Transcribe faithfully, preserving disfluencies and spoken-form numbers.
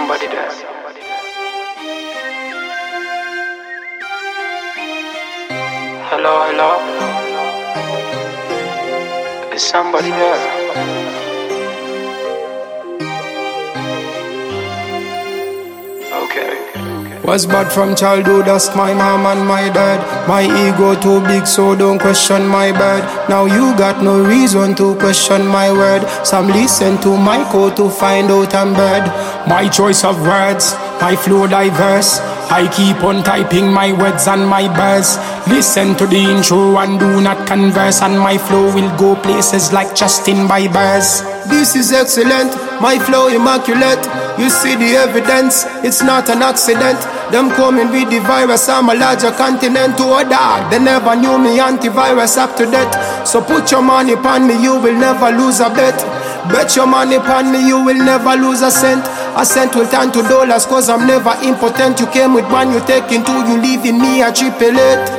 somebody there? Hello, hello. Is somebody there? Okay. Was bad from childhood, ask my mom and my dad. My ego too big, so don't question my bad. Now you got no reason to question my word. Some listen to my code to find out I'm bad. My choice of words, my flow diverse. I keep on typing my words and my bars. Listen to the intro and do not converse, and my flow will go places like Justin Bieber's. This is excellent, my flow immaculate. You see the evidence, it's not an accident. Them coming with the virus, I'm a larger continent. To a dog, they never knew me, antivirus up to date. So put your money upon me, you will never lose a bet. Bet your money upon me, you will never lose a cent. A cent will turn to dollars, cause I'm never impotent. You came with one, you taking two, you leaving me a triple eight.